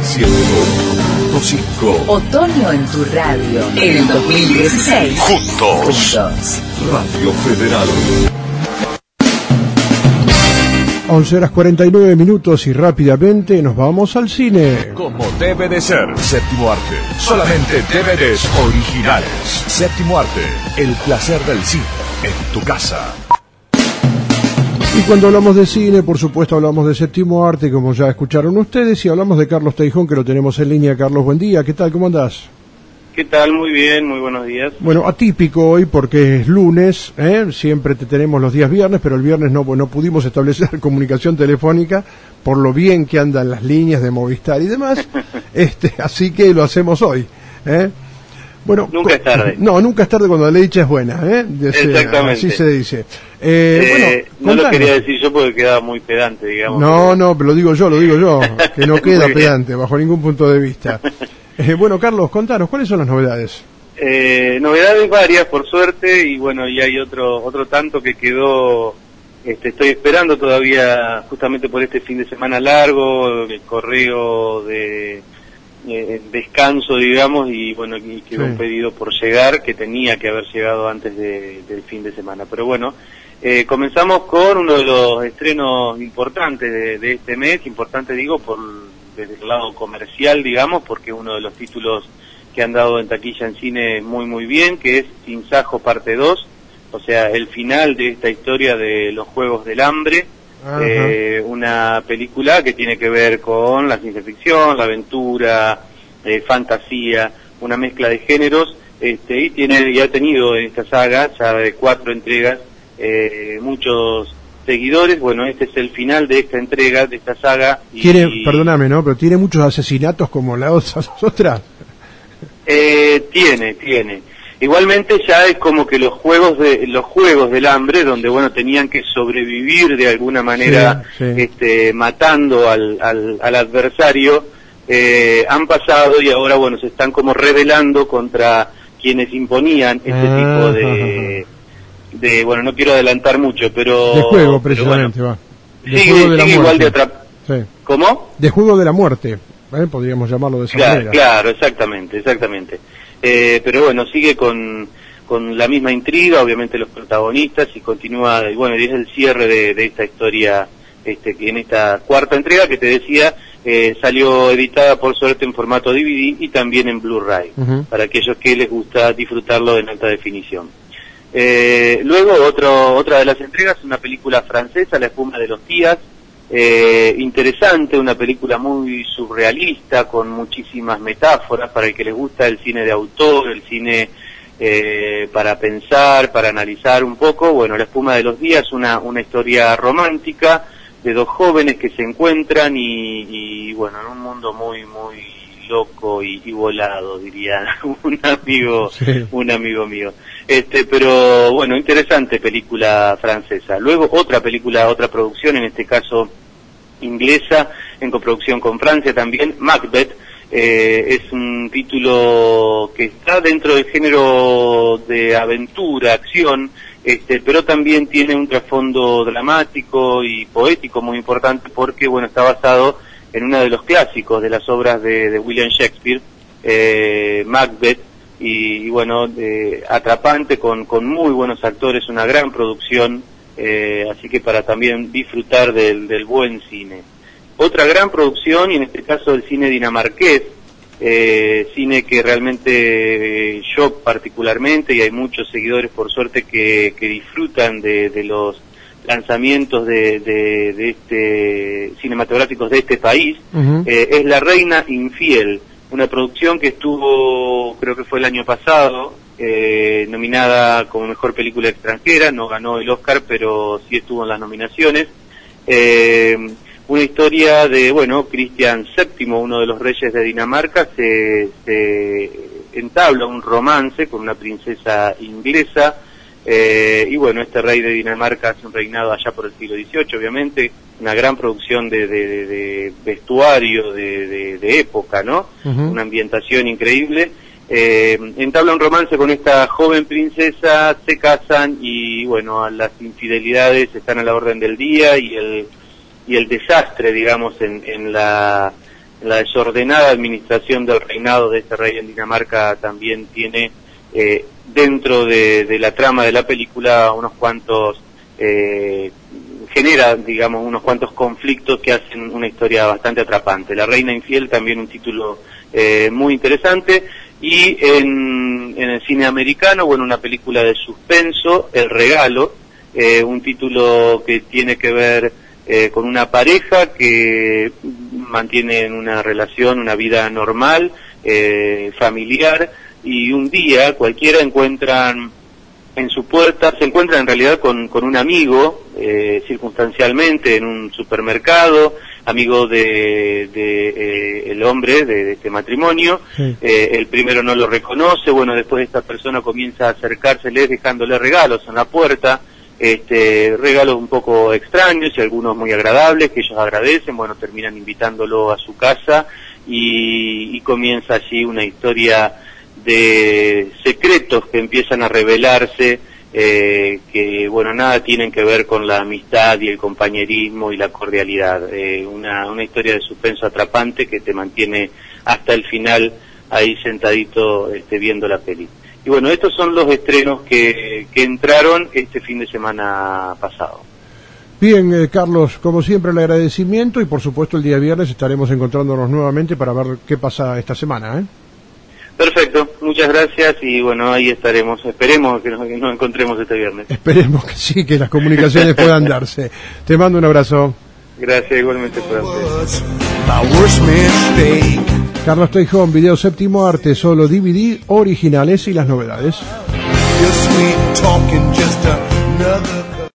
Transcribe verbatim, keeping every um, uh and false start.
ciento uno punto cinco. Otoño en tu radio. En el dos mil dieciséis. Juntos. Juntos. Radio Federal. once horas cuarenta y nueve minutos y rápidamente nos vamos al cine. Como debe de ser, Séptimo Arte. Solamente D V Ds originales. Séptimo Arte, el placer del cine en tu casa. Y cuando hablamos de cine, por supuesto hablamos de Séptimo Arte, como ya escucharon ustedes, y hablamos de Carlos Teijón, que lo tenemos en línea. Carlos, buen día, ¿qué tal? ¿Cómo andás? ¿Qué tal? Muy bien, muy buenos días. Bueno, atípico hoy porque es lunes, ¿eh? Siempre te tenemos los días viernes, pero el viernes no, no pudimos establecer comunicación telefónica por lo bien que andan las líneas de Movistar y demás, este, así que lo hacemos hoy, ¿eh? Bueno, nunca es tarde. No, nunca es tarde cuando la leche es buena, ¿eh? Exactamente. Así se dice. Eh, eh, bueno, no lo quería decir yo porque quedaba muy pedante, digamos. No, no, pero lo digo yo, lo digo yo, que no queda pedante bajo ningún punto de vista. Eh, bueno, Carlos, contanos, ¿cuáles son las novedades? Eh, novedades varias, por suerte, y bueno, y hay otro otro tanto que quedó, este, estoy esperando todavía, justamente por este fin de semana largo, el correo de eh, descanso, digamos, y bueno, y quedó sí. un pedido por llegar, que tenía que haber llegado antes de, del fin de semana. Pero bueno, eh, comenzamos con uno de los estrenos importantes de, de este mes, importante digo, por desde el lado comercial, digamos, porque uno de los títulos que han dado en taquilla en cine muy muy bien, que es Sin Sajo parte dos, o sea, el final de esta historia de los Juegos del Hambre, eh, una película que tiene que ver con la ciencia ficción, la aventura, eh, fantasía, una mezcla de géneros, este, y tiene y ha tenido en esta saga, ya de cuatro entregas, eh, muchos seguidores. Bueno, este es el final de esta entrega, de esta saga. Y, tiene, perdóname, ¿no? Pero tiene muchos asesinatos como las otras. Eh, tiene, tiene. Igualmente ya es como que los juegos de los juegos del hambre, donde bueno tenían que sobrevivir de alguna manera, sí, sí. este, matando al, al, al adversario, eh, han pasado y ahora bueno se están como rebelando contra quienes imponían este ah, tipo de ajá. de bueno no quiero adelantar mucho, pero de juego precisamente bueno, va. De sigue, juego de la sigue muerte. igual de atrap. Sí. ¿Cómo? De juego de la muerte. ¿Eh? Podríamos llamarlo de esa claro, manera. Claro, exactamente, exactamente. Eh, pero bueno, sigue con, con la misma intriga, obviamente los protagonistas, y continúa, y bueno, y es el cierre de, de esta historia, este, que en esta cuarta entrega que te decía, eh, salió editada por suerte en formato D V D y también en Blu-ray, uh-huh. para aquellos que les gusta disfrutarlo en alta definición. Eh, luego, otro, otra de las entregas, una película francesa, La espuma de los días. Eh, interesante, una película muy surrealista, con muchísimas metáforas, para el que les gusta el cine de autor, el cine eh, para pensar, para analizar un poco. Bueno, La espuma de los días, una, una historia romántica de dos jóvenes que se encuentran y, y bueno, en un mundo muy, muy loco y, y volado, diría un amigo, sí. un amigo mío. Este, pero bueno, interesante película francesa. Luego otra película, otra producción, en este caso inglesa, en coproducción con Francia también, Macbeth. Eh, es un título que está dentro del género de aventura, acción, este, pero también tiene un trasfondo dramático y poético muy importante, porque bueno, está basado en uno de los clásicos de las obras de, de William Shakespeare, eh, Macbeth. Y, y bueno, eh, atrapante, con, con muy buenos actores, una gran producción, eh, así que para también disfrutar del, del buen cine. Otra gran producción, y en este caso el cine dinamarqués, eh, cine que realmente eh, yo particularmente, y hay muchos seguidores por suerte que, que disfrutan de, de los lanzamientos de, de, de este cinematográficos de este país, uh-huh. eh, es La Reina Infiel. Una producción que estuvo, creo que fue el año pasado, eh, nominada como mejor película extranjera, no ganó el Oscar, pero sí estuvo en las nominaciones. Eh, una historia de, bueno, Cristian séptimo, uno de los reyes de Dinamarca, se, se entabla un romance con una princesa inglesa, eh, y bueno, este rey de Dinamarca hace un reinado allá por el siglo dieciocho, obviamente, una gran producción de, de, de, de vestuario, de, de, de época, ¿no? Uh-huh. Una ambientación increíble. Eh, entabla un romance con esta joven princesa, se casan y bueno, las infidelidades están a la orden del día, y el y el desastre, digamos, en, en la la desordenada administración del reinado de este rey en Dinamarca también tiene eh, dentro de, de la trama de la película unos cuantos, eh, genera, digamos, unos cuantos conflictos que hacen una historia bastante atrapante. La reina infiel, también un título eh, muy interesante. Y en, en el cine americano, bueno, una película de suspenso, El Regalo, eh, un título que tiene que ver eh, con una pareja que mantiene una relación, una vida normal, eh, familiar, y un día cualquiera encuentran en su puerta, se encuentran en realidad con, con un amigo, eh, circunstancialmente en un supermercado, amigo de, de eh, el hombre de, de este matrimonio. Sí. Eh, el primero no lo reconoce, bueno, después esta persona comienza a acercárseles dejándole regalos en la puerta, este, regalos un poco extraños y algunos muy agradables que ellos agradecen, bueno, terminan invitándolo a su casa y, y comienza allí una historia de secretos que empiezan a revelarse, eh, que bueno, nada tienen que ver con la amistad y el compañerismo y la cordialidad, eh, una, una historia de suspenso atrapante que te mantiene hasta el final ahí sentadito este, viendo la peli. Y bueno, estos son los estrenos que, que entraron este fin de semana pasado. Bien, eh, Carlos, como siempre el agradecimiento y por supuesto el día viernes estaremos encontrándonos nuevamente para ver qué pasa esta semana, ¿eh? Perfecto, muchas gracias y bueno, ahí estaremos, esperemos que nos, que nos encontremos este viernes. Esperemos que sí, que las comunicaciones puedan darse. Te mando un abrazo. Gracias, igualmente para ustedes. Carlos Teijón, Video Séptimo Arte, solo D V D, originales y las novedades.